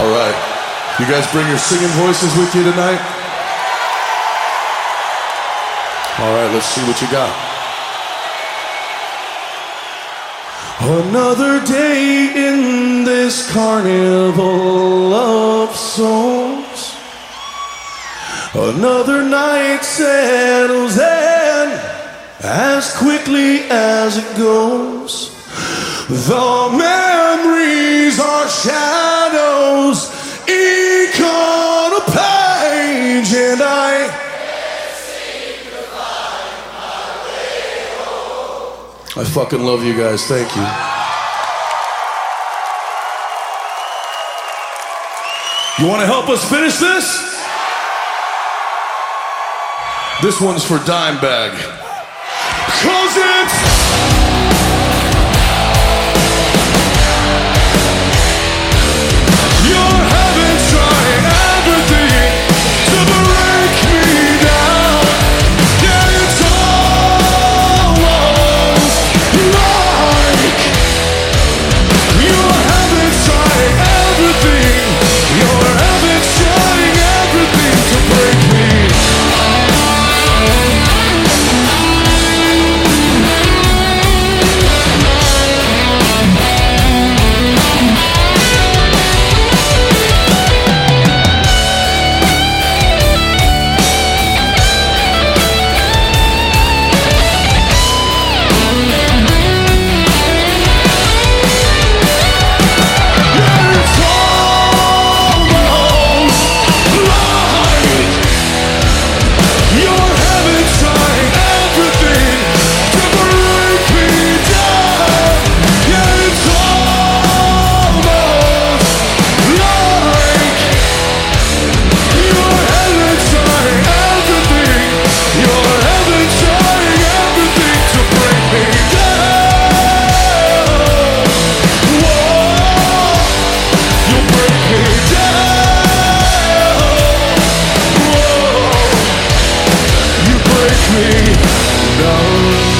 All right. You guys bring your singing voices with you tonight? All right, let's see what you got. Another day in this carnival of souls. Another night settles in as quickly as it goes. The memories are shadows, ink on a page, and I can't seem to find my way home. I fucking love you guys, thank you. You want to help us finish this? This one's for Dimebag. 'Cause it's no.